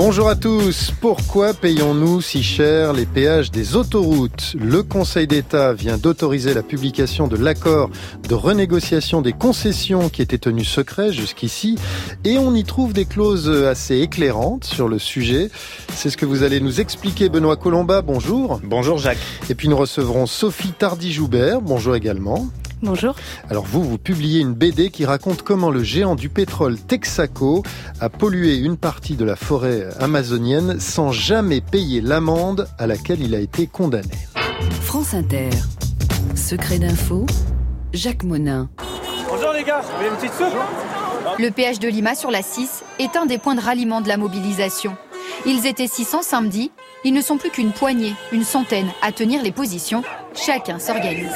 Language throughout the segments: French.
Bonjour à tous. Pourquoi payons-nous si cher les péages des autoroutes ? Le Conseil d'État vient d'autoriser la publication de l'accord de renégociation des concessions qui était tenu secret jusqu'ici et on y trouve des clauses assez éclairantes sur le sujet. C'est ce que vous allez nous expliquer, Benoît Colomba. Bonjour. Bonjour Jacques. Et puis nous recevrons Sophie Tardy-Joubert. Bonjour également. Bonjour. Alors vous publiez une BD qui raconte comment le géant du pétrole Texaco a pollué une partie de la forêt amazonienne sans jamais payer l'amende à laquelle il a été condamné. France Inter. Secret d'info, Jacques Monin. Bonjour les gars, vous voulez une petite soupe ? Le péage de Lima sur la 6 est un des points de ralliement de la mobilisation. Ils étaient 600 samedi, ils ne sont plus qu'une poignée, une centaine à tenir les positions. Chacun s'organise.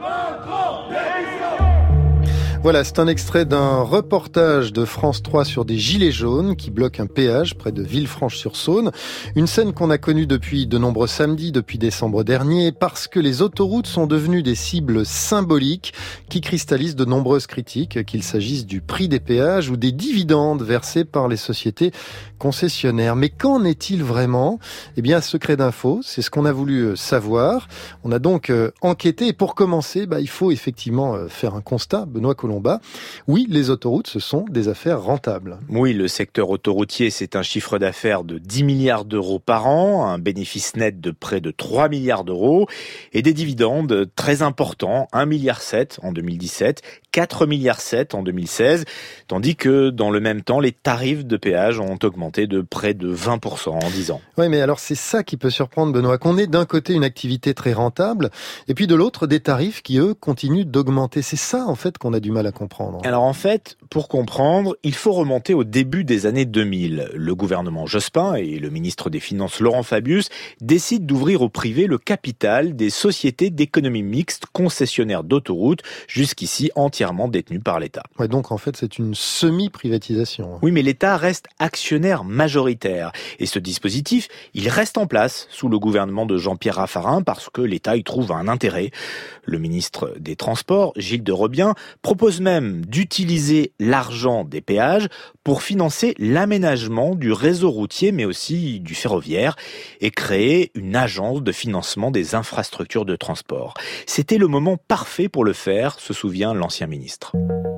Voilà, c'est un extrait d'un reportage de France 3 sur des gilets jaunes qui bloquent un péage près de Villefranche-sur-Saône. Une scène qu'on a connue depuis de nombreux samedis, depuis décembre dernier, parce que les autoroutes sont devenues des cibles symboliques qui cristallisent de nombreuses critiques, qu'il s'agisse du prix des péages ou des dividendes versés par les sociétés concessionnaires. Mais qu'en est-il vraiment ? Eh bien, secret d'info, c'est ce qu'on a voulu savoir. On a donc enquêté et pour commencer, il faut effectivement faire un constat, Benoît Colomba. Oui, les autoroutes, ce sont des affaires rentables. Oui, le secteur autoroutier, c'est un chiffre d'affaires de 10 milliards d'euros par an, un bénéfice net de près de 3 milliards d'euros et des dividendes très importants, 1,7 milliard en 2017, 4,7 milliards en 2016, tandis que dans le même temps, les tarifs de péage ont augmenté de près de 20% en 10 ans. Oui, mais alors c'est ça qui peut surprendre, Benoît, qu'on ait d'un côté une activité très rentable et puis de l'autre des tarifs qui, eux, continuent d'augmenter. C'est ça, en fait, qu'on a du mal à comprendre. Alors en fait, pour comprendre, il faut remonter au début des années 2000. Le gouvernement Jospin et le ministre des Finances Laurent Fabius décident d'ouvrir au privé le capital des sociétés d'économie mixte concessionnaires d'autoroutes, jusqu'ici entièrement détenues par l'État. Ouais, donc en fait, c'est une semi-privatisation. Oui, mais l'État reste actionnaire majoritaire. Et ce dispositif, il reste en place sous le gouvernement de Jean-Pierre Raffarin parce que l'État y trouve un intérêt. Le ministre des Transports, Gilles de Robien, propose même d'utiliser l'argent des péages pour financer l'aménagement du réseau routier mais aussi du ferroviaire et créer une agence de financement des infrastructures de transport. C'était le moment parfait pour le faire, se souvient l'ancien ministre.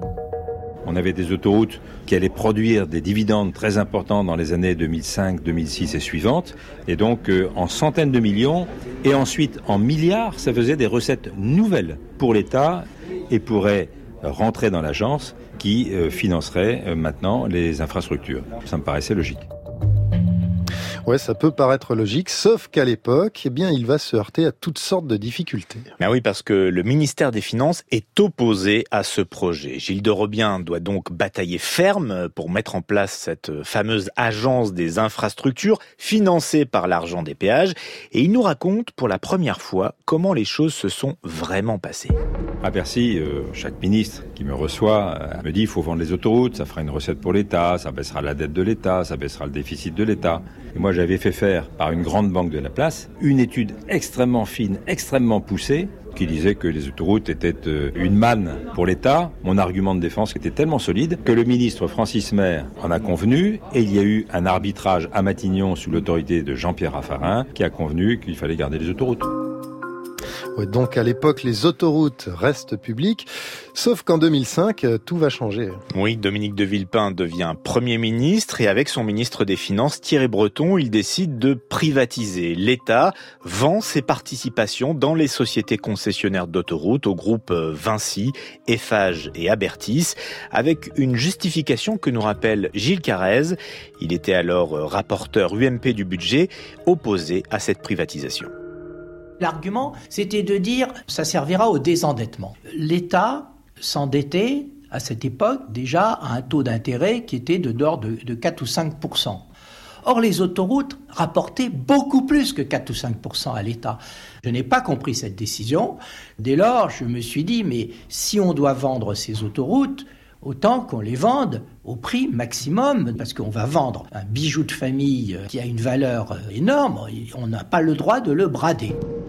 On avait des autoroutes qui allaient produire des dividendes très importants dans les années 2005, 2006 et suivantes. Et donc en centaines de millions et ensuite en milliards, ça faisait des recettes nouvelles pour l'État et pourrait rentrer dans l'agence qui financerait maintenant les infrastructures. Ça me paraissait logique. Ouais, ça peut paraître logique, sauf qu'à l'époque, il va se heurter à toutes sortes de difficultés. Ben oui, parce que le ministère des Finances est opposé à ce projet. Gilles de Robien doit donc batailler ferme pour mettre en place cette fameuse agence des infrastructures financée par l'argent des péages. Et il nous raconte pour la première fois comment les choses se sont vraiment passées. À Bercy, chaque ministre qui me reçoit me dit il faut vendre les autoroutes, ça fera une recette pour l'État, ça baissera la dette de l'État, ça baissera le déficit de l'État. Et moi, j'avais fait faire par une grande banque de la place une étude extrêmement fine, extrêmement poussée, qui disait que les autoroutes étaient une manne pour l'État. Mon argument de défense était tellement solide que le ministre Francis Maire en a convenu et il y a eu un arbitrage à Matignon sous l'autorité de Jean-Pierre Raffarin qui a convenu qu'il fallait garder les autoroutes. Ouais, donc à l'époque, les autoroutes restent publiques, sauf qu'en 2005, tout va changer. Oui, Dominique de Villepin devient Premier ministre et avec son ministre des Finances, Thierry Breton, il décide de privatiser. L'État vend ses participations dans les sociétés concessionnaires d'autoroutes au groupe Vinci, Eiffage et Abertis, avec une justification que nous rappelle Gilles Carrez. Il était alors rapporteur UMP du budget, opposé à cette privatisation. L'argument, c'était de dire ça servira au désendettement. L'État s'endettait à cette époque déjà à un taux d'intérêt qui était de l'ordre de 4 ou 5%. Or, les autoroutes rapportaient beaucoup plus que 4 ou 5% à l'État. Je n'ai pas compris cette décision. Dès lors, je me suis dit, mais si on doit vendre ces autoroutes, autant qu'on les vende au prix maximum, parce qu'on va vendre un bijou de famille qui a une valeur énorme, on n'a pas le droit de le brader.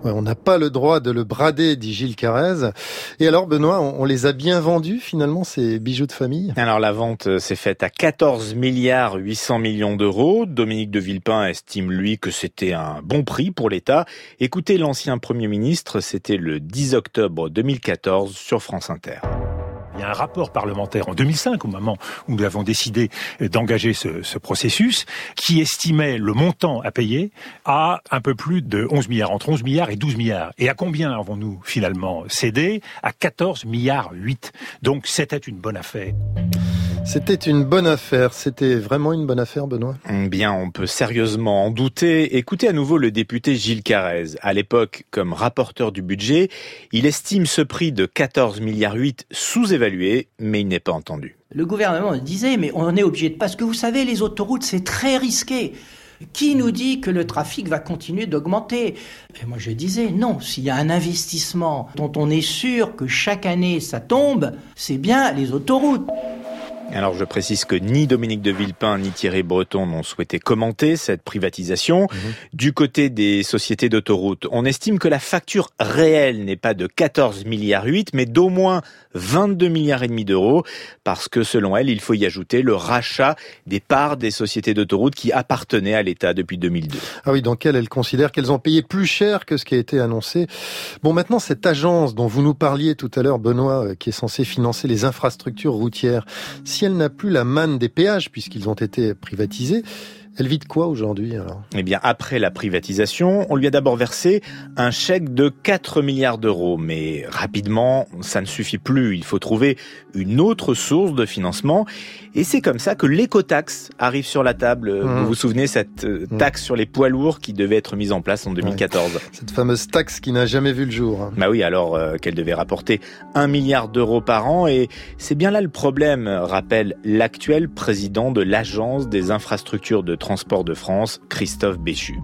Ouais, on n'a pas le droit de le brader, dit Gilles Carrez. Et alors, Benoît, on les a bien vendus, finalement, ces bijoux de famille? Alors, la vente s'est faite à 14 milliards 800 millions d'euros. Dominique de Villepin estime, lui, que c'était un bon prix pour l'État. Écoutez l'ancien Premier ministre, c'était le 10 octobre 2014 sur France Inter. Il y a un rapport parlementaire en 2005, au moment où nous avons décidé d'engager ce processus, qui estimait le montant à payer à un peu plus de 11 milliards, entre 11 milliards et 12 milliards. Et à combien avons-nous finalement cédé? À 14 milliards 8. Donc c'était une bonne affaire. C'était une bonne affaire. C'était vraiment une bonne affaire, Benoît? Bien, on peut sérieusement en douter. Écoutez à nouveau le député Gilles Carrez. À l'époque, comme rapporteur du budget, il estime ce prix de 14 milliards 8 sous-évalué, mais il n'est pas entendu. Le gouvernement disait, mais on est obligé de... Parce que vous savez, les autoroutes, c'est très risqué. Qui nous dit que le trafic va continuer d'augmenter? Et moi je disais, non, s'il y a un investissement dont on est sûr que chaque année ça tombe, c'est bien les autoroutes. Alors je précise que ni Dominique de Villepin ni Thierry Breton n'ont souhaité commenter cette privatisation. Du côté des sociétés d'autoroutes, on estime que la facture réelle n'est pas de 14 milliards 8, mais d'au moins 22 milliards et demi d'euros, parce que selon elle, il faut y ajouter le rachat des parts des sociétés d'autoroutes qui appartenaient à l'État depuis 2002. Ah oui, donc elle considère qu'elles ont payé plus cher que ce qui a été annoncé. Bon, maintenant, cette agence dont vous nous parliez tout à l'heure, Benoît, qui est censée financer les infrastructures routières, si elle n'a plus la manne des péages, puisqu'ils ont été privatisés, elle vit de quoi aujourd'hui alors? Eh bien, après la privatisation, on lui a d'abord versé un chèque de 4 milliards d'euros. Mais rapidement, ça ne suffit plus. Il faut trouver une autre source de financement. Et c'est comme ça que l'écotaxe arrive sur la table. Vous vous souvenez, cette taxe sur les poids lourds qui devait être mise en place en 2014. Ouais. Cette fameuse taxe qui n'a jamais vu le jour. Bah oui, alors qu'elle devait rapporter 1 milliard d'euros par an. Et c'est bien là le problème, rappelle l'actuel président de l'Agence des infrastructures de transport de France, Christophe Béchu.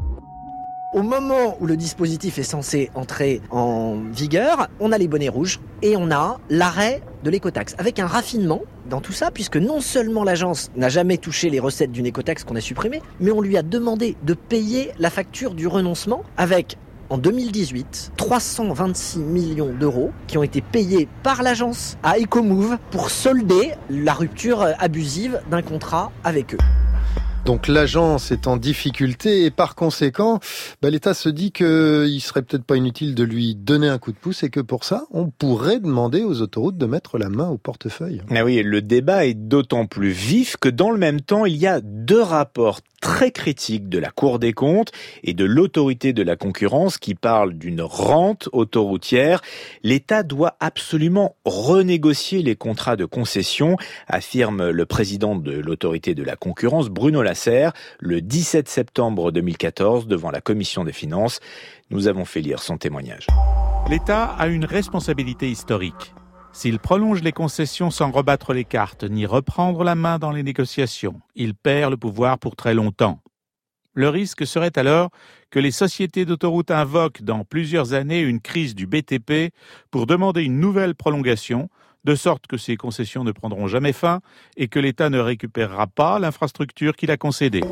Au moment où le dispositif est censé entrer en vigueur, on a les bonnets rouges et on a l'arrêt de l'écotaxe, avec un raffinement dans tout ça, puisque non seulement l'agence n'a jamais touché les recettes d'une écotaxe qu'on a supprimée, mais on lui a demandé de payer la facture du renoncement avec, en 2018, 326 millions d'euros qui ont été payés par l'agence à Ecomove pour solder la rupture abusive d'un contrat avec eux. Donc l'agence est en difficulté et par conséquent, l'État se dit qu'il serait peut-être pas inutile de lui donner un coup de pouce et que pour ça, on pourrait demander aux autoroutes de mettre la main au portefeuille. Ah oui, le débat est d'autant plus vif que dans le même temps, il y a 2 rapports très critiques de la Cour des comptes et de l'autorité de la concurrence qui parlent d'une rente autoroutière. L'État doit absolument renégocier les contrats de concession, affirme le président de l'autorité de la concurrence, Bruno Lasserre, le 17 septembre 2014 devant la Commission des finances. Nous avons fait lire son témoignage. L'État a une responsabilité historique. S'il prolonge les concessions sans rebattre les cartes ni reprendre la main dans les négociations, il perd le pouvoir pour très longtemps. Le risque serait alors que les sociétés d'autoroutes invoquent dans plusieurs années une crise du BTP pour demander une nouvelle prolongation, de sorte que ces concessions ne prendront jamais fin et que l'État ne récupérera pas l'infrastructure qu'il a concédée.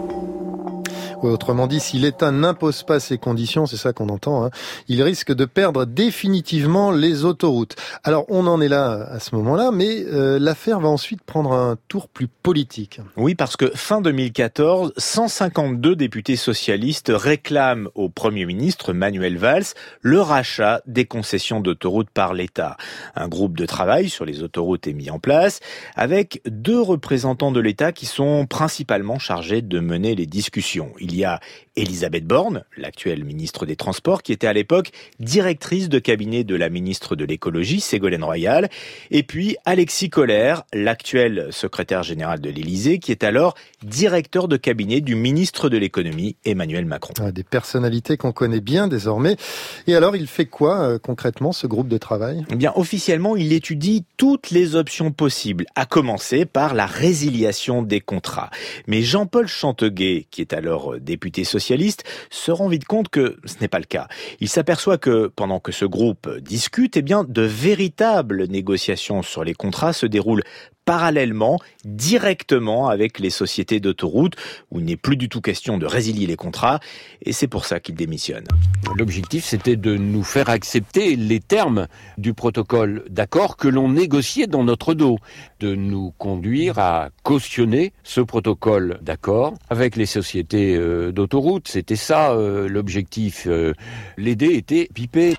Ouais, autrement dit, si l'État n'impose pas ces conditions, c'est ça qu'on entend, il risque de perdre définitivement les autoroutes. Alors, on en est là à ce moment-là, mais l'affaire va ensuite prendre un tour plus politique. Oui, parce que fin 2014, 152 députés socialistes réclament au Premier ministre Manuel Valls le rachat des concessions d'autoroutes par l'État. Un groupe de travail sur les autoroutes est mis en place, avec 2 représentants de l'État qui sont principalement chargés de mener les discussions. Il y a Elisabeth Borne, l'actuelle ministre des Transports, qui était à l'époque directrice de cabinet de la ministre de l'Écologie, Ségolène Royal, et puis Alexis Kohler, l'actuel secrétaire général de l'Élysée, qui est alors directeur de cabinet du ministre de l'Économie, Emmanuel Macron. Des personnalités qu'on connaît bien désormais. Et alors, il fait quoi concrètement, ce groupe de travail ? Eh bien, officiellement, il étudie toutes les options possibles, à commencer par la résiliation des contrats. Mais Jean-Paul Chanteguet, qui est alors député socialiste, se rend vite compte que ce n'est pas le cas. Il s'aperçoit que pendant que ce groupe discute, de véritables négociations sur les contrats se déroulent parallèlement, directement avec les sociétés d'autoroutes, où il n'est plus du tout question de résilier les contrats, et c'est pour ça qu'il démissionne. L'objectif, c'était de nous faire accepter les termes du protocole d'accord que l'on négociait dans notre dos, de nous conduire à cautionner ce protocole d'accord avec les sociétés d'autoroutes. C'était ça l'objectif. Les dés étaient pipés.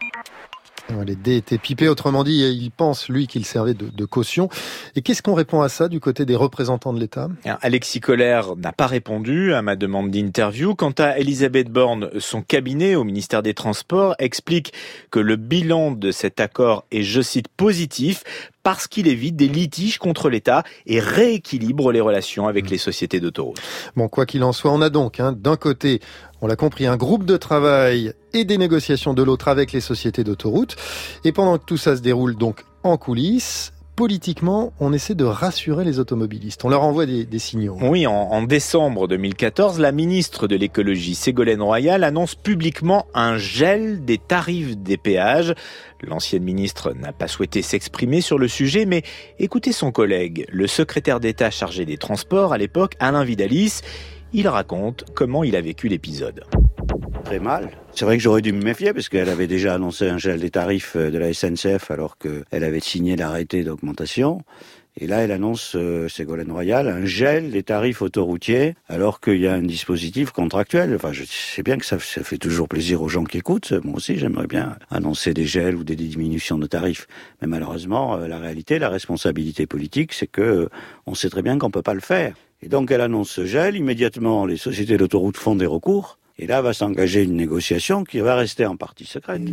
Les dés étaient pipés, autrement dit, il pense, lui, qu'il servait de caution. Et qu'est-ce qu'on répond à ça du côté des représentants de l'État ? Alexis Kohler n'a pas répondu à ma demande d'interview. Quant à Elisabeth Borne, son cabinet au ministère des Transports explique que le bilan de cet accord est, je cite, positif, parce qu'il évite des litiges contre l'État et rééquilibre les relations avec les sociétés d'autoroutes. Bon, quoi qu'il en soit, on a donc, d'un côté, on l'a compris, un groupe de travail et des négociations de l'autre avec les sociétés d'autoroutes. Et pendant que tout ça se déroule donc en coulisses, politiquement, on essaie de rassurer les automobilistes. On leur envoie des signaux. Oui, en décembre 2014, la ministre de l'écologie, Ségolène Royal, annonce publiquement un gel des tarifs des péages. L'ancienne ministre n'a pas souhaité s'exprimer sur le sujet, mais écoutez son collègue, le secrétaire d'État chargé des Transports à l'époque, Alain Vidalis. Il raconte comment il a vécu l'épisode. Très mal. C'est vrai que j'aurais dû me méfier parce qu'elle avait déjà annoncé un gel des tarifs de la SNCF alors qu'elle avait signé l'arrêté d'augmentation. Et là, elle annonce, Ségolène Royal, un gel des tarifs autoroutiers alors qu'il y a un dispositif contractuel. Enfin, je sais bien que ça fait toujours plaisir aux gens qui écoutent. Moi aussi, j'aimerais bien annoncer des gels ou des diminutions de tarifs. Mais malheureusement, la réalité, la responsabilité politique, c'est que on sait très bien qu'on peut pas le faire. Et donc, elle annonce ce gel. Immédiatement, les sociétés d'autoroutes font des recours. Et là, va s'engager une négociation qui va rester en partie secrète.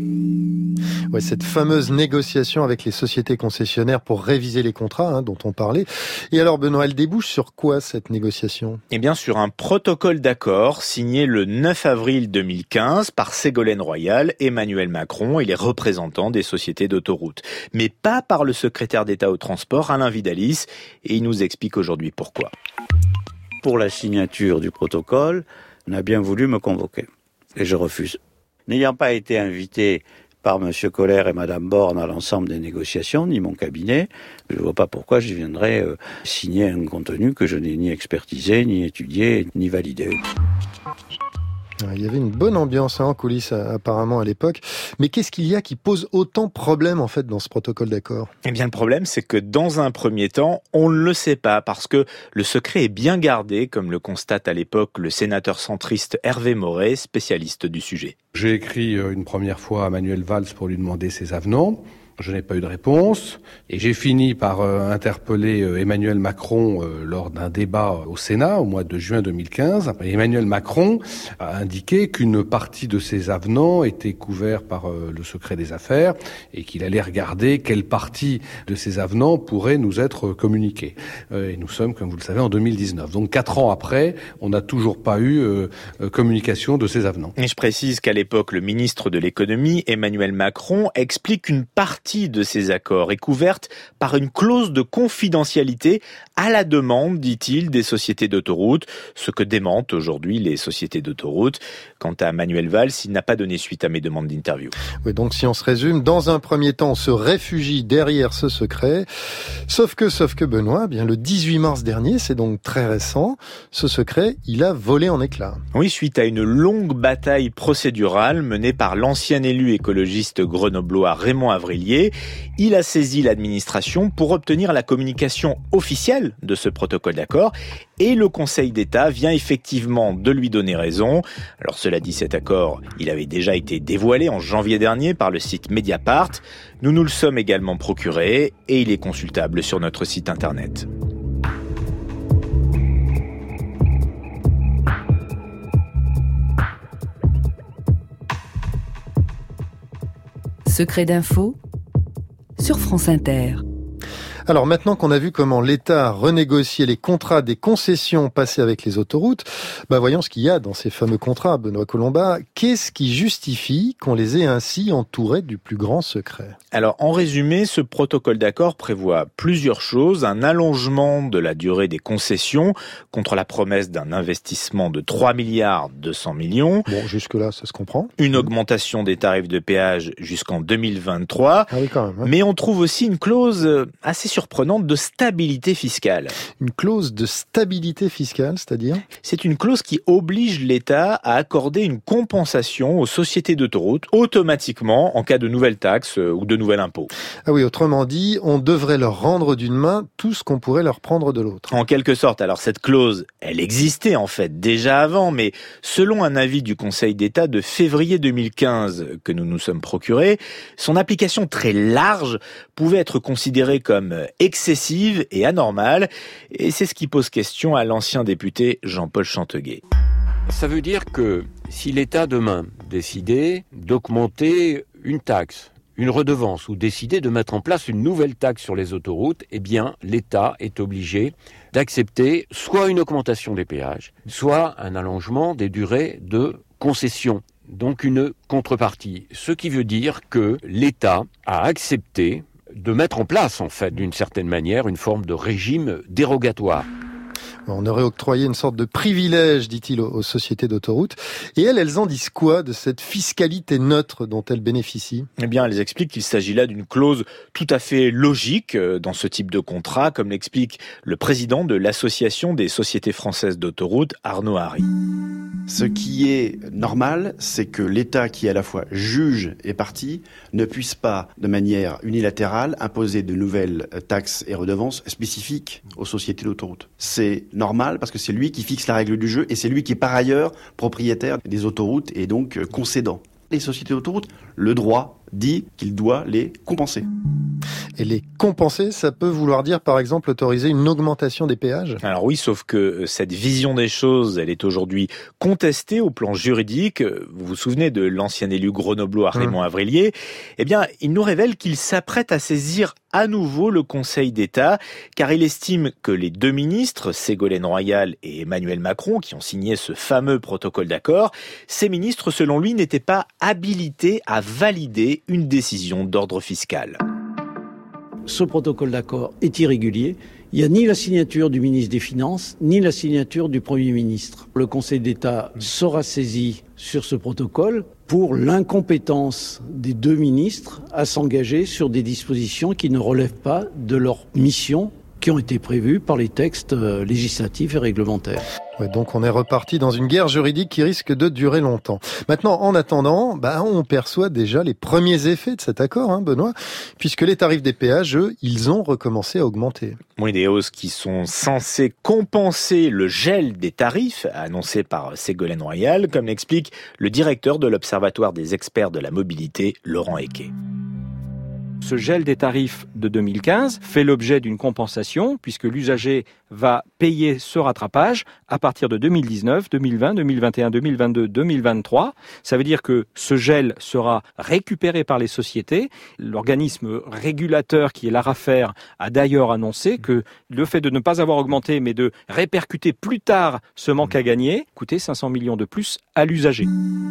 Ouais, cette fameuse négociation avec les sociétés concessionnaires pour réviser les contrats dont on parlait. Et alors, Benoît, elle débouche sur quoi, cette négociation ? Eh bien, sur un protocole d'accord signé le 9 avril 2015 par Ségolène Royal, Emmanuel Macron et les représentants des sociétés d'autoroutes. Mais pas par le secrétaire d'État au transport, Alain Vidalis. Et il nous explique aujourd'hui pourquoi. Pour la signature du protocole, on a bien voulu me convoquer. Et je refuse. N'ayant pas été invité par M. Kohler et Mme Borne à l'ensemble des négociations, ni mon cabinet, je ne vois pas pourquoi je viendrais signer un contenu que je n'ai ni expertisé, ni étudié, ni validé. Il y avait une bonne ambiance en coulisses apparemment à l'époque. Mais qu'est-ce qu'il y a qui pose autant problème en fait dans ce protocole d'accord ? Eh bien le problème c'est que dans un premier temps, on ne le sait pas parce que le secret est bien gardé, comme le constate à l'époque le sénateur centriste Hervé Moret, spécialiste du sujet. J'ai écrit une première fois à Manuel Valls pour lui demander ses avenants. Je n'ai pas eu de réponse et j'ai fini par interpeller Emmanuel Macron lors d'un débat au Sénat au mois de juin 2015. Et Emmanuel Macron a indiqué qu'une partie de ces avenants était couverte par le secret des affaires et qu'il allait regarder quelle partie de ces avenants pourrait nous être communiquée. Et nous sommes, comme vous le savez, en 2019. Donc 4 ans après, on n'a toujours pas eu communication de ces avenants. Et je précise qu'à l'époque, le ministre de l'économie, Emmanuel Macron, explique qu'une partie de ces accords est couverte par une clause de confidentialité à la demande, dit-il, des sociétés d'autoroutes, ce que démentent aujourd'hui les sociétés d'autoroutes. Quant à Manuel Valls, il n'a pas donné suite à mes demandes d'interview. Oui, donc si on se résume, dans un premier temps, on se réfugie derrière ce secret. Sauf que Benoît, bien le 18 mars dernier, c'est donc très récent, ce secret, il a volé en éclats. Oui, suite à une longue bataille procédurale menée par l'ancien élu écologiste grenoblois Raymond Avrillier, il a saisi l'administration pour obtenir la communication officielle de ce protocole d'accord et le Conseil d'État vient effectivement de lui donner raison. Alors cela dit, cet accord, il avait déjà été dévoilé en janvier dernier par le site Mediapart. Nous nous le sommes également procuré et il est consultable sur notre site internet. Secret d'info sur France Inter. Alors maintenant qu'on a vu comment l'État renégociait les contrats des concessions passées avec les autoroutes, voyons ce qu'il y a dans ces fameux contrats, Benoît Colomba. Qu'est-ce qui justifie qu'on les ait ainsi entourés du plus grand secret ? Alors en résumé, ce protocole d'accord prévoit plusieurs choses. Un allongement de la durée des concessions contre la promesse d'un investissement de 3 milliards 200 millions. Bon, jusque-là, ça se comprend. Une augmentation des tarifs de péage jusqu'en 2023. Ah oui, quand même. Mais on trouve aussi une clause assez surprenante de stabilité fiscale. Une clause de stabilité fiscale, c'est-à-dire ? C'est une clause qui oblige l'État à accorder une compensation aux sociétés d'autoroutes automatiquement en cas de nouvelles taxes ou de nouvel impôt. Ah oui, autrement dit, on devrait leur rendre d'une main tout ce qu'on pourrait leur prendre de l'autre. En quelque sorte. Alors cette clause, elle existait en fait déjà avant, mais selon un avis du Conseil d'État de février 2015 que nous nous sommes procurés, son application très large pouvait être considérée comme excessive et anormale, et c'est ce qui pose question à l'ancien député Jean-Paul Chanteguet. Ça veut dire que si l'État demain décidait d'augmenter une taxe, une redevance ou décider de mettre en place une nouvelle taxe sur les autoroutes, eh bien l'État est obligé d'accepter soit une augmentation des péages, soit un allongement des durées de concession, donc une contrepartie. Ce qui veut dire que l'État a accepté de mettre en place, en fait, d'une certaine manière, une forme de régime dérogatoire. On aurait octroyé une sorte de privilège, dit-il, aux sociétés d'autoroutes. Et elles en disent quoi de cette fiscalité neutre dont elles bénéficient ? Eh bien, elles expliquent qu'il s'agit là d'une clause tout à fait logique dans ce type de contrat, comme l'explique le président de l'Association des sociétés françaises d'autoroutes, Arnaud Harry. Ce qui est normal, c'est que l'État, qui à la fois juge et partie, ne puisse pas, de manière unilatérale, imposer de nouvelles taxes et redevances spécifiques aux sociétés d'autoroutes. C'est normal parce que c'est lui qui fixe la règle du jeu et c'est lui qui est par ailleurs propriétaire des autoroutes et donc concédant. Les sociétés d'autoroutes, le droit dit qu'il doit les compenser. Et les compenser, ça peut vouloir dire par exemple autoriser une augmentation des péages ? Alors oui, sauf que cette vision des choses, elle est aujourd'hui contestée au plan juridique. Vous vous souvenez de l'ancien élu grenoblois Raymond Avrilier ? Eh bien, il nous révèle qu'il s'apprête à saisir à nouveau le Conseil d'État, car il estime que les deux ministres, Ségolène Royal et Emmanuel Macron, qui ont signé ce fameux protocole d'accord, ces ministres, selon lui, n'étaient pas habilités à valider une décision d'ordre fiscal. Ce protocole d'accord est irrégulier. Il n'y a ni la signature du ministre des Finances, ni la signature du Premier ministre. Le Conseil d'État sera saisi sur ce protocole pour l'incompétence des deux ministres à s'engager sur des dispositions qui ne relèvent pas de leur mission, qui ont été prévues par les textes législatifs et réglementaires. Ouais, donc on est reparti dans une guerre juridique qui risque de durer longtemps. Maintenant, en attendant, on perçoit déjà les premiers effets de cet accord, Benoît, puisque les tarifs des péages, eux, ils ont recommencé à augmenter. Oui, des hausses qui sont censées compenser le gel des tarifs annoncé par Ségolène Royal, comme l'explique le directeur de l'Observatoire des experts de la mobilité, Laurent Equet. Ce gel des tarifs de 2015 fait l'objet d'une compensation puisque l'usager va payer ce rattrapage à partir de 2019, 2020, 2021, 2022, 2023. Ça veut dire que ce gel sera récupéré par les sociétés. L'organisme régulateur qui est l'ARAFER a d'ailleurs annoncé que le fait de ne pas avoir augmenté mais de répercuter plus tard ce manque à gagner coûtait 500 millions de plus à l'usager.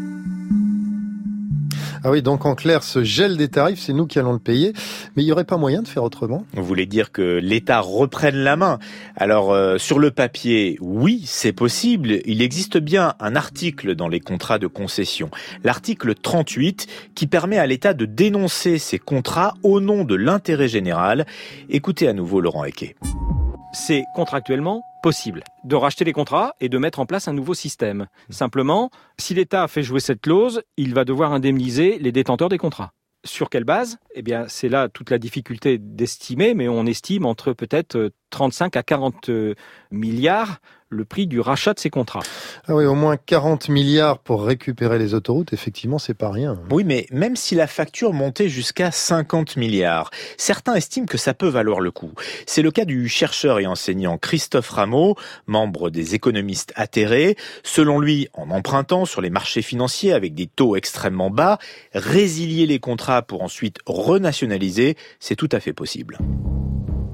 Ah oui, donc en clair, ce gel des tarifs, c'est nous qui allons le payer. Mais il n'y aurait pas moyen de faire autrement ? Vous voulez dire que l'État reprenne la main ? Alors, sur le papier, oui, c'est possible. Il existe bien un article dans les contrats de concession, l'article 38, qui permet à l'État de dénoncer ces contrats au nom de l'intérêt général. Écoutez à nouveau Laurent Equet. C'est contractuellement possible de racheter les contrats et de mettre en place un nouveau système. Simplement, si l'État fait jouer cette clause, il va devoir indemniser les détenteurs des contrats. Sur quelle base ? Eh bien, c'est là toute la difficulté d'estimer, mais on estime entre peut-être 35 à 40 milliards le prix du rachat de ces contrats. Ah oui, au moins 40 milliards pour récupérer les autoroutes, effectivement, c'est pas rien. Oui, mais même si la facture montait jusqu'à 50 milliards, certains estiment que ça peut valoir le coup. C'est le cas du chercheur et enseignant Christophe Rameau, membre des économistes atterrés. Selon lui, en empruntant sur les marchés financiers avec des taux extrêmement bas, résilier les contrats pour ensuite renationaliser, c'est tout à fait possible.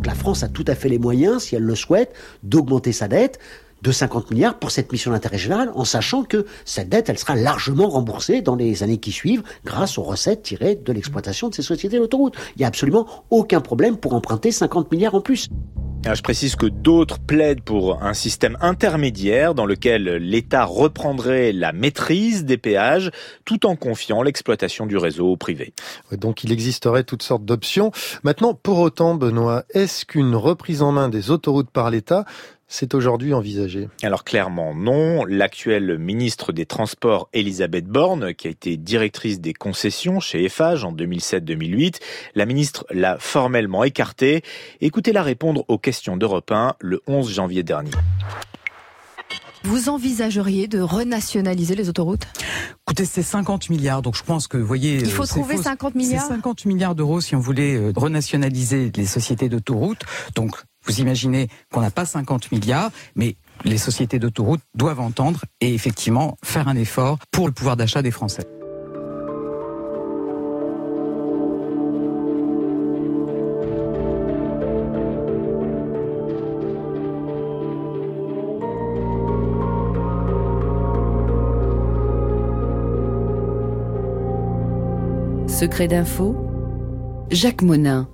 Donc la France a tout à fait les moyens, si elle le souhaite, d'augmenter sa dette de 50 milliards pour cette mission d'intérêt général, en sachant que cette dette, elle sera largement remboursée dans les années qui suivent grâce aux recettes tirées de l'exploitation de ces sociétés d'autoroutes. Il n'y a absolument aucun problème pour emprunter 50 milliards en plus. Je précise que d'autres plaident pour un système intermédiaire dans lequel l'État reprendrait la maîtrise des péages tout en confiant l'exploitation du réseau au privé. Donc il existerait toutes sortes d'options. Maintenant, pour autant, Benoît, est-ce qu'une reprise en main des autoroutes par l'État, c'est aujourd'hui envisagé? Alors clairement non. L'actuelle ministre des Transports, Elisabeth Borne, qui a été directrice des concessions chez Eiffage en 2007-2008, la ministre l'a formellement écartée. Écoutez-la répondre aux questions d'Europe 1 le 11 janvier dernier. Vous envisageriez de renationaliser les autoroutes? Écoutez, c'est 50 milliards, donc je pense que, vous voyez... Il faut trouver 50 milliards? C'est 50 milliards d'euros si on voulait renationaliser les sociétés d'autoroutes. Donc, vous imaginez qu'on n'a pas 50 milliards, mais les sociétés d'autoroutes doivent entendre et effectivement faire un effort pour le pouvoir d'achat des Français. Secret d'info, Jacques Monin.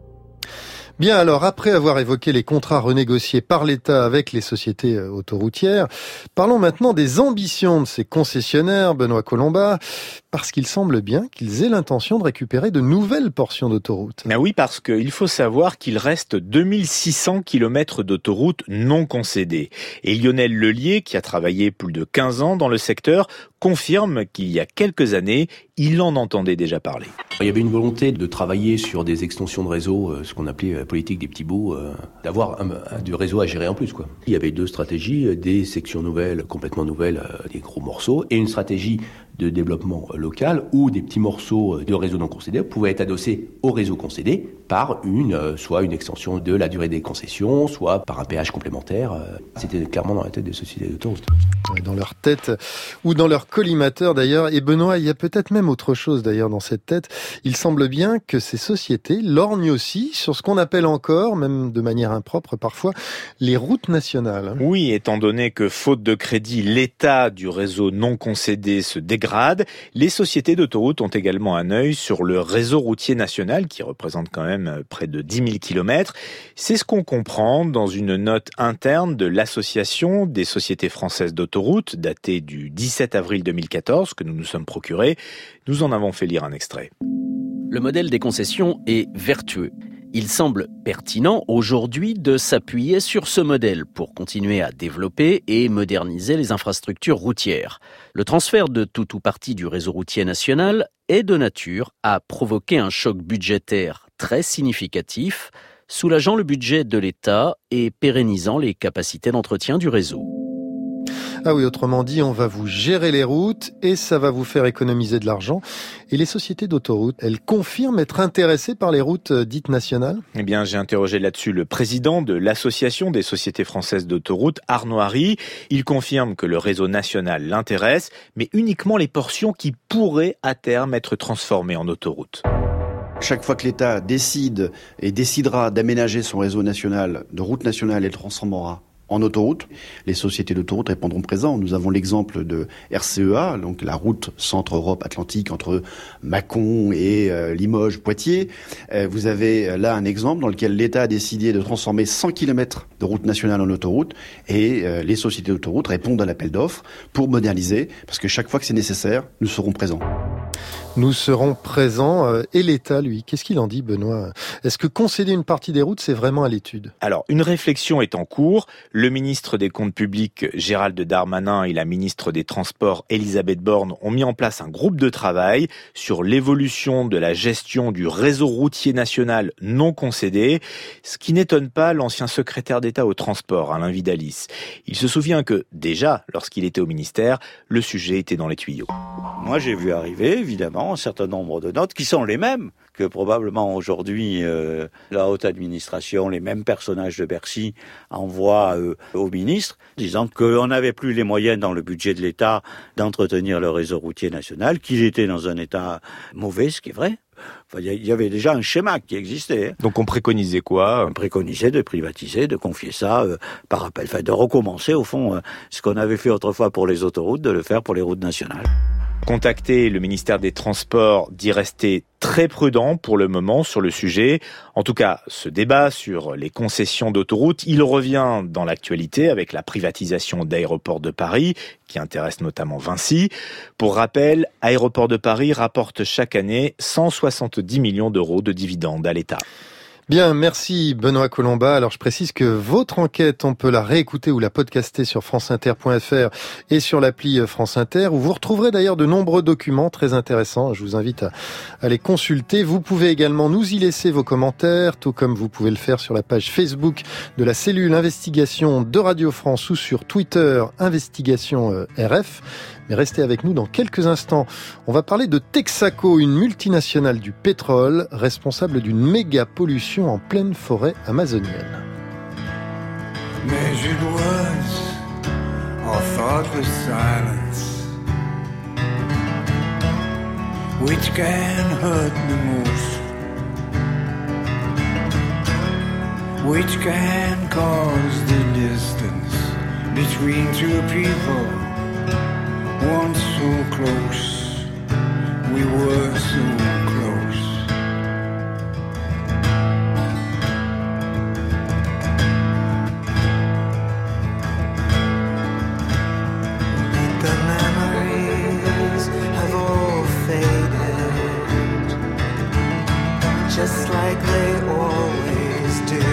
Bien alors, après avoir évoqué les contrats renégociés par l'État avec les sociétés autoroutières, parlons maintenant des ambitions de ces concessionnaires, Benoît Colombat, parce qu'il semble bien qu'ils aient l'intention de récupérer de nouvelles portions d'autoroutes. Mais oui, parce qu'il faut savoir qu'il reste 2600 km d'autoroutes non concédées. Et Lionel Lelier, qui a travaillé plus de 15 ans dans le secteur, confirme qu'il y a quelques années, il en entendait déjà parler. Il y avait une volonté de travailler sur des extensions de réseau, ce qu'on appelait la politique des petits bouts, d'avoir du réseau à gérer en plus, quoi. Il y avait deux stratégies, des sections nouvelles, complètement nouvelles, des gros morceaux, et une stratégie de développement local où des petits morceaux de réseau non concédé pouvaient être adossés au réseau concédé par soit une extension de la durée des concessions, soit par un péage complémentaire. C'était clairement dans la tête des sociétés d'autoroutes. Dans leur tête ou dans leur collimateur d'ailleurs. Et Benoît, il y a peut-être même autre chose d'ailleurs dans cette tête. Il semble bien que ces sociétés lorgnent aussi sur ce qu'on appelle encore, même de manière impropre parfois, les routes nationales. Oui, étant donné que faute de crédit, l'état du réseau non concédé se dégrade, les sociétés d'autoroutes ont également un œil sur le réseau routier national qui représente quand même près de 10 000 km. C'est ce qu'on comprend dans une note interne de l'Association des sociétés françaises d'autoroutes datée du 17 avril 2014 que nous nous sommes procurés. Nous en avons fait lire un extrait. Le modèle des concessions est vertueux. Il semble pertinent aujourd'hui de s'appuyer sur ce modèle pour continuer à développer et moderniser les infrastructures routières. Le transfert de tout ou partie du réseau routier national est de nature à provoquer un choc budgétaire très significatif, soulageant le budget de l'État et pérennisant les capacités d'entretien du réseau. Ah oui, autrement dit, on va vous gérer les routes et ça va vous faire économiser de l'argent. Et les sociétés d'autoroutes, elles confirment être intéressées par les routes dites nationales? Eh bien, j'ai interrogé là-dessus le président de l'Association des sociétés françaises d'autoroutes, Arnaud Harry. Il confirme que le réseau national l'intéresse, mais uniquement les portions qui pourraient à terme être transformées en autoroutes. Chaque fois que l'État décide et décidera d'aménager son réseau national de routes nationales et le transformera en autoroute, les sociétés d'autoroutes répondront présent. Nous avons l'exemple de RCEA, donc la route Centre-Europe-Atlantique entre Mâcon et Limoges-Poitiers. Vous avez là un exemple dans lequel l'État a décidé de transformer 100 km de route nationale en autoroute et les sociétés d'autoroutes répondent à l'appel d'offres pour moderniser, parce que chaque fois que c'est nécessaire, nous serons présents. Nous serons présents. Et l'État, lui, qu'est-ce qu'il en dit, Benoît? Est-ce que concéder une partie des routes, c'est vraiment à l'étude? Alors, une réflexion est en cours. Le ministre des Comptes publics, Gérald Darmanin, et la ministre des Transports, Elisabeth Borne, ont mis en place un groupe de travail sur l'évolution de la gestion du réseau routier national non concédé, ce qui n'étonne pas l'ancien secrétaire d'État au transport, Alain Vidalis. Il se souvient que, déjà, lorsqu'il était au ministère, le sujet était dans les tuyaux. Moi, j'ai vu arriver, évidemment, effectivement un certain nombre de notes qui sont les mêmes que probablement aujourd'hui la haute administration, les mêmes personnages de Bercy envoient aux ministres, disant qu'on n'avait plus les moyens dans le budget de l'État d'entretenir le réseau routier national, qu'il était dans un état mauvais, ce qui est vrai. Enfin, il y avait déjà un schéma qui existait. Donc on préconisait quoi? On préconisait de privatiser, de confier ça par appel, enfin de recommencer au fond ce qu'on avait fait autrefois pour les autoroutes, de le faire pour les routes nationales. Contacté, le ministère des Transports dit rester très prudent pour le moment sur le sujet. En tout cas, ce débat sur les concessions d'autoroutes, il revient dans l'actualité avec la privatisation d'Aéroports de Paris, qui intéresse notamment Vinci. Pour rappel, Aéroports de Paris rapporte chaque année 170 millions d'euros de dividendes à l'État. Bien, merci Benoît Colomba. Alors je précise que votre enquête, on peut la réécouter ou la podcaster sur franceinter.fr et sur l'appli France Inter, où vous retrouverez d'ailleurs de nombreux documents très intéressants. Je vous invite à les consulter. Vous pouvez également nous y laisser vos commentaires, tout comme vous pouvez le faire sur la page Facebook de la cellule Investigation de Radio France ou sur Twitter Investigation RF. Mais restez avec nous dans quelques instants. On va parler de Texaco, une multinationale du pétrole responsable d'une méga pollution en pleine forêt amazonienne. Measured words or thoughtless silence, which can hurt the most, which can cause the distance between two people. Once so close, we were so close. The memories have all faded, just like they always do.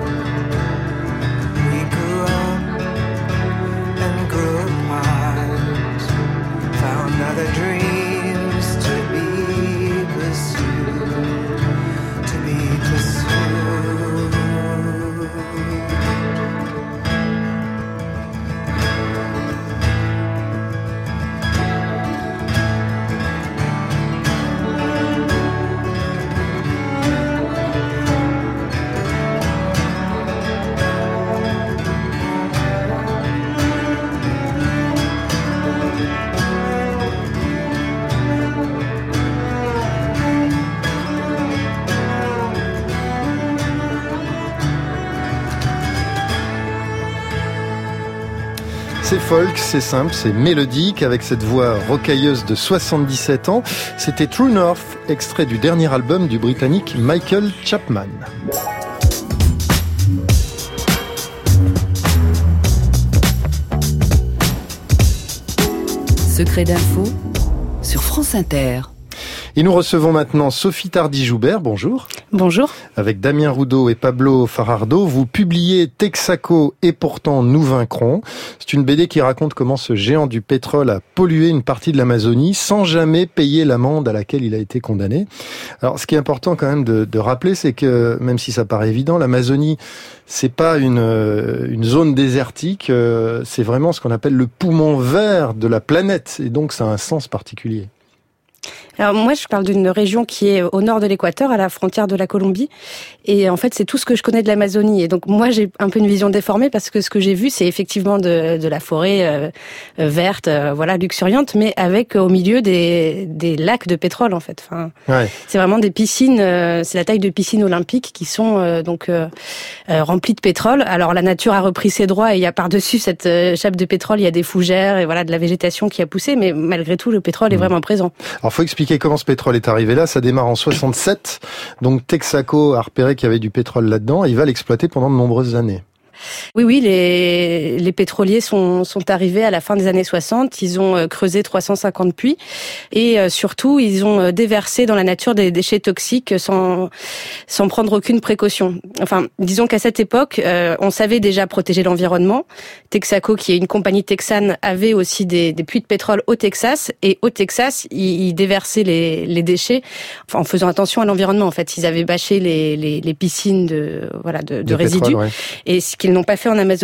We grew up and grew apart, found other dreams to be pursued, to be pursued. C'est folk, c'est simple, c'est mélodique, avec cette voix rocailleuse de 77 ans. C'était True North, extrait du dernier album du Britannique Michael Chapman. Secret d'info sur France Inter. Et nous recevons maintenant Sophie Tardy-Joubert, bonjour. Bonjour. Avec Damien Roudot et Pablo Farardo, vous publiez Texaco et pourtant nous vaincrons. C'est une BD qui raconte comment ce géant du pétrole a pollué une partie de l'Amazonie sans jamais payer l'amende à laquelle il a été condamné. Alors ce qui est important quand même de rappeler, c'est que même si ça paraît évident, l'Amazonie, c'est pas une zone désertique, c'est vraiment ce qu'on appelle le poumon vert de la planète, et donc ça a un sens particulier. Alors moi, je parle d'une région qui est au nord de l'équateur, à la frontière de la Colombie. Et en fait, c'est tout ce que je connais de l'Amazonie. Et donc moi, j'ai un peu une vision déformée parce que ce que j'ai vu, c'est effectivement de la forêt verte, voilà, luxuriante, mais avec au milieu des lacs de pétrole, en fait. Enfin, ouais. C'est vraiment des piscines, c'est la taille de piscines olympiques qui sont remplies de pétrole. Alors la nature a repris ses droits et il y a par-dessus cette chape de pétrole, il y a des fougères et voilà de la végétation qui a poussé, mais malgré tout, le pétrole est vraiment présent. Alors faut expliquer comment ce pétrole est arrivé là. Ça démarre en 67. Donc Texaco a repéré qu'il y avait du pétrole là-dedans et il va l'exploiter pendant de nombreuses années. Oui, les pétroliers sont arrivés à la fin des années 60. Ils ont creusé 350 puits et surtout ils ont déversé dans la nature des déchets toxiques sans prendre aucune précaution. Enfin, disons qu'à cette époque, on savait déjà protéger l'environnement. Texaco, qui est une compagnie texane, avait aussi des puits de pétrole au Texas, et au Texas, ils déversaient les déchets en faisant attention à l'environnement. En fait, ils avaient bâché les piscines de résidus, pétrole, ouais. Et ce qu'ils n'ont pas fait en Amazonie.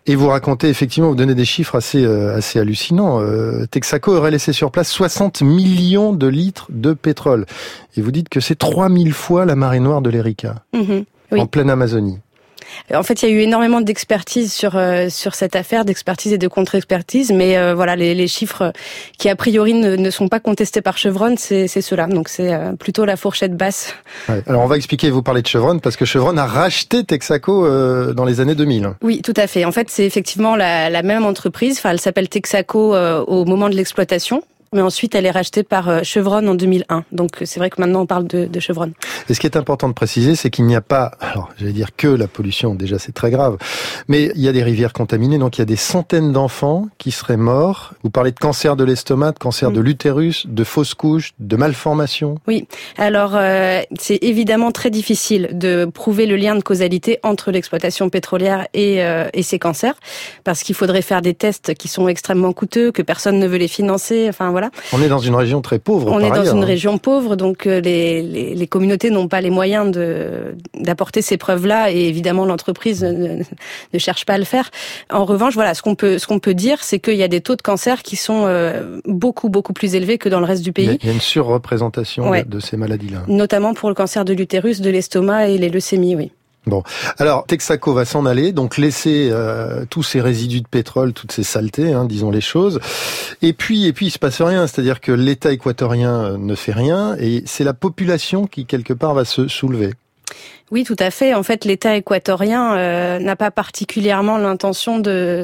Et vous racontez effectivement, vous donnez des chiffres assez hallucinants. Texaco aurait laissé sur place 60 millions de litres de pétrole. Et vous dites que c'est 3000 fois la marée noire de l'Erika, oui. En pleine Amazonie. En fait, il y a eu énormément d'expertise sur cette affaire, d'expertise et de contre-expertise, mais voilà, les chiffres qui a priori ne sont pas contestés par Chevron, c'est ceux-là. Donc c'est plutôt la fourchette basse. Ouais. Alors on va expliquer, vous parlez de Chevron, parce que Chevron a racheté Texaco dans les années 2000. Oui, tout à fait. En fait, c'est effectivement la même entreprise. Enfin, elle s'appelle Texaco au moment de l'exploitation. Mais ensuite, elle est rachetée par Chevron en 2001. Donc, c'est vrai que maintenant, on parle de Chevron. Et ce qui est important de préciser, c'est qu'il n'y a pas, alors, j'allais dire que la pollution, déjà, c'est très grave. Mais il y a des rivières contaminées, donc il y a des centaines d'enfants qui seraient morts. Vous parlez de cancer de l'estomac, de cancer de l'utérus, de fausses couches, de malformations. Oui. Alors, c'est évidemment très difficile de prouver le lien de causalité entre l'exploitation pétrolière et ces cancers. Parce qu'il faudrait faire des tests qui sont extrêmement coûteux, que personne ne veut les financer. Enfin, voilà. On est dans une région très pauvre. On est dans une hein. région pauvre, donc les communautés n'ont pas les moyens d'apporter ces preuves-là, et évidemment l'entreprise ne cherche pas à le faire. En revanche, voilà, ce qu'on peut dire, c'est qu'il y a des taux de cancer qui sont beaucoup plus élevés que dans le reste du pays. Il y a une surreprésentation de ces maladies-là. Notamment pour le cancer de l'utérus, de l'estomac et les leucémies, oui. Bon, alors Texaco va s'en aller, donc laisser tous ces résidus de pétrole, toutes ces saletés, disons les choses. Et puis il se passe rien, c'est-à-dire que l'État équatorien ne fait rien, et c'est la population qui quelque part va se soulever. Oui, tout à fait. En fait, l'État équatorien n'a pas particulièrement l'intention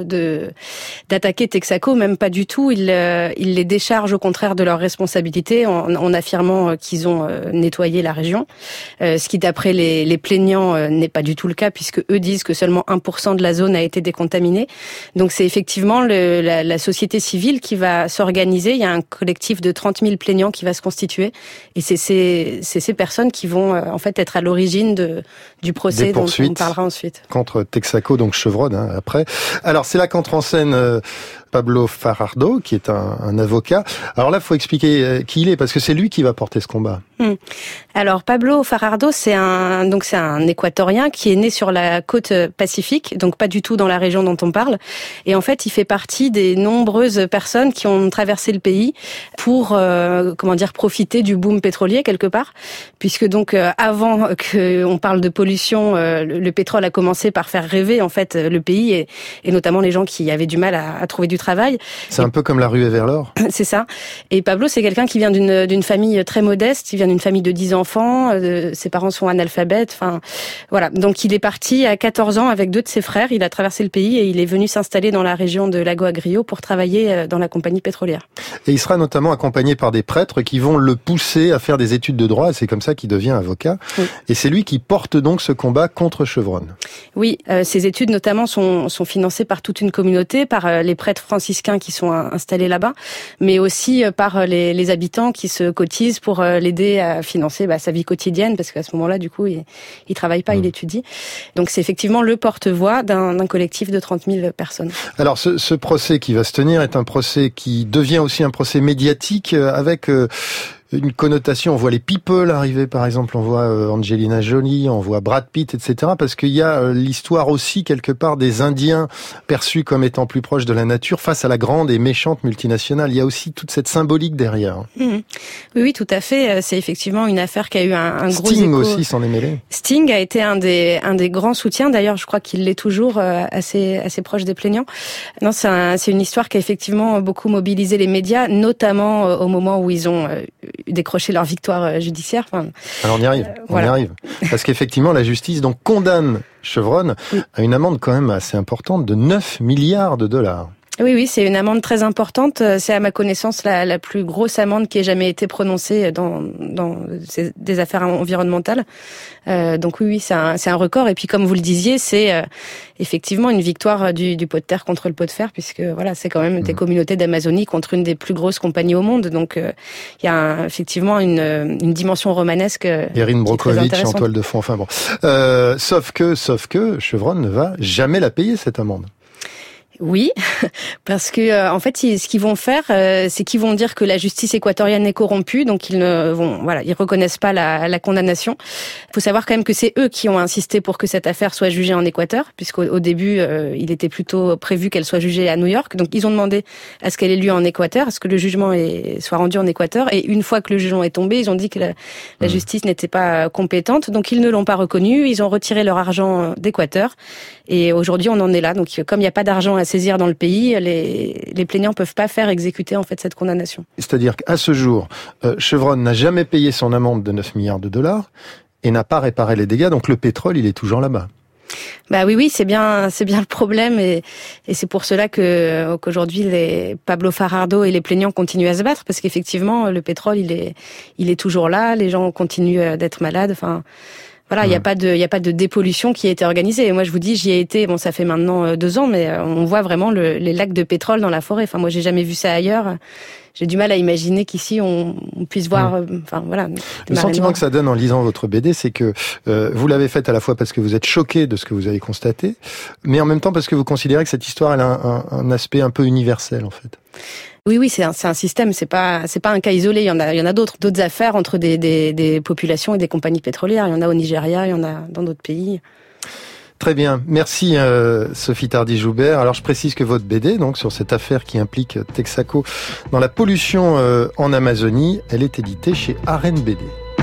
d'attaquer Texaco, même pas du tout. Il les décharge au contraire de leurs responsabilités en affirmant qu'ils ont nettoyé la région. Ce qui, d'après les plaignants, n'est pas du tout le cas, puisque eux disent que seulement 1% de la zone a été décontaminée. Donc c'est effectivement la société civile qui va s'organiser. Il y a un collectif de 30 000 plaignants qui va se constituer, et c'est ces personnes qui vont en fait être à l'origine du procès dont on parlera ensuite. Contre Texaco, donc Chevron, après. Alors, c'est là qu'entre en scène Pablo Fajardo, qui est un avocat. Alors là, il faut expliquer qui il est, parce que c'est lui qui va porter ce combat. Alors, Pablo Fajardo, c'est un Équatorien qui est né sur la côte pacifique, donc pas du tout dans la région dont on parle. Et en fait, il fait partie des nombreuses personnes qui ont traversé le pays pour, profiter du boom pétrolier quelque part. Puisque donc, avant qu'on parle de pollution, le pétrole a commencé par faire rêver, en fait, le pays et notamment les gens qui avaient du mal à trouver du travail. C'est un peu comme la ruée vers l'or. C'est ça. Et Pablo, c'est quelqu'un qui vient d'une famille très modeste. Il vient d'une famille de 10 enfants. Ses parents sont analphabètes. Enfin, voilà. Donc, il est parti à 14 ans avec 2 de ses frères. Il a traversé le pays et il est venu s'installer dans la région de Lago Agrio pour travailler dans la compagnie pétrolière. Et il sera notamment accompagné par des prêtres qui vont le pousser à faire des études de droit. Et c'est comme ça qu'il devient avocat. Oui. Et c'est lui qui porte donc ce combat contre Chevron. Oui, ces études notamment sont financées par toute une communauté, par les prêtres franciscains qui sont installés là-bas, mais aussi par les habitants qui se cotisent pour l'aider à financer sa vie quotidienne, parce qu'à ce moment-là, du coup, il travaille pas, il étudie. Donc c'est effectivement le porte-voix d'un collectif de 30 000 personnes. Alors ce procès qui va se tenir est un procès qui devient aussi un procès médiatique avec une connotation. On voit les people arriver, par exemple, on voit Angelina Jolie, on voit Brad Pitt, etc. Parce qu'il y a l'histoire aussi, quelque part, des Indiens perçus comme étant plus proches de la nature face à la grande et méchante multinationale. Il y a aussi toute cette symbolique derrière. Oui, tout à fait. C'est effectivement une affaire qui a eu un gros écho. Sting aussi s'en est mêlé. Sting a été un des grands soutiens. D'ailleurs, je crois qu'il l'est toujours assez proche des plaignants. Non, c'est une histoire qui a effectivement beaucoup mobilisé les médias, notamment au moment où ils ont décrocher leur victoire judiciaire. Enfin, alors on y arrive, on y arrive. Parce qu'effectivement, la justice donc condamne Chevron à une amende quand même assez importante de 9 milliards de dollars. Oui, c'est une amende très importante. C'est à ma connaissance la plus grosse amende qui ait jamais été prononcée dans des affaires environnementales. Donc oui, c'est un record. Et puis comme vous le disiez, c'est effectivement une victoire du pot de terre contre le pot de fer, puisque voilà, c'est quand même des communautés d'Amazonie contre une des plus grosses compagnies au monde. Donc il y a effectivement une dimension romanesque. Erin Brockovich en toile de fond. Enfin bon, sauf que Chevron ne va jamais la payer cette amende. Oui, parce que en fait, ce qu'ils vont faire, c'est qu'ils vont dire que la justice équatorienne est corrompue, donc ils reconnaissent pas la condamnation. Il faut savoir quand même que c'est eux qui ont insisté pour que cette affaire soit jugée en Équateur, puisqu'au début, il était plutôt prévu qu'elle soit jugée à New York. Donc ils ont demandé à ce qu'elle ait lieu en Équateur, à ce que le jugement soit rendu en Équateur. Et une fois que le jugement est tombé, ils ont dit que la justice n'était pas compétente, donc ils ne l'ont pas reconnu. Ils ont retiré leur argent d'Équateur. Et aujourd'hui, on en est là. Donc comme il n'y a pas d'argent à saisir dans le pays, les plaignants peuvent pas faire exécuter en fait cette condamnation. C'est-à-dire qu'à ce jour, Chevron n'a jamais payé son amende de 9 milliards de dollars et n'a pas réparé les dégâts, donc le pétrole, il est toujours là-bas. Bah oui, c'est bien le problème et c'est pour cela qu'aujourd'hui Pablo Fajardo et les plaignants continuent à se battre parce qu'effectivement le pétrole il est toujours là, les gens continuent d'être malades, enfin voilà, il y a pas de dépollution qui a été organisée. Et moi, je vous dis, j'y ai été, ça fait maintenant 2 ans, mais on voit vraiment les lacs de pétrole dans la forêt. Enfin, moi, j'ai jamais vu ça ailleurs. J'ai du mal à imaginer qu'ici, on puisse voir, Le sentiment que ça donne en lisant votre BD, c'est que vous l'avez faite à la fois parce que vous êtes choqué de ce que vous avez constaté, mais en même temps parce que vous considérez que cette histoire, elle a un aspect un peu universel, en fait. Oui, c'est un système, c'est pas un cas isolé, il y en a d'autres affaires entre des populations et des compagnies pétrolières, il y en a au Nigeria, il y en a dans d'autres pays. Très bien, merci Sophie Tardy-Joubert. Alors je précise que votre BD, donc sur cette affaire qui implique Texaco dans la pollution en Amazonie, elle est éditée chez Arène BD.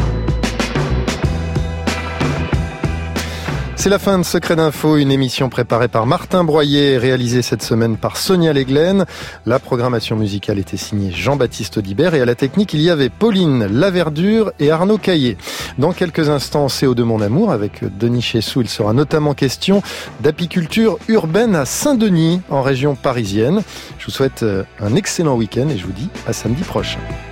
C'est la fin de Secret d'Info, une émission préparée par Martin Broyer et réalisée cette semaine par Sonia Leglen. La programmation musicale était signée Jean-Baptiste Audibert et à la technique, il y avait Pauline Laverdure et Arnaud Caillé. Dans quelques instants, CO2 Mon Amour avec Denis Chessou. Il sera notamment question d'apiculture urbaine à Saint-Denis, en région parisienne. Je vous souhaite un excellent week-end et je vous dis à samedi prochain.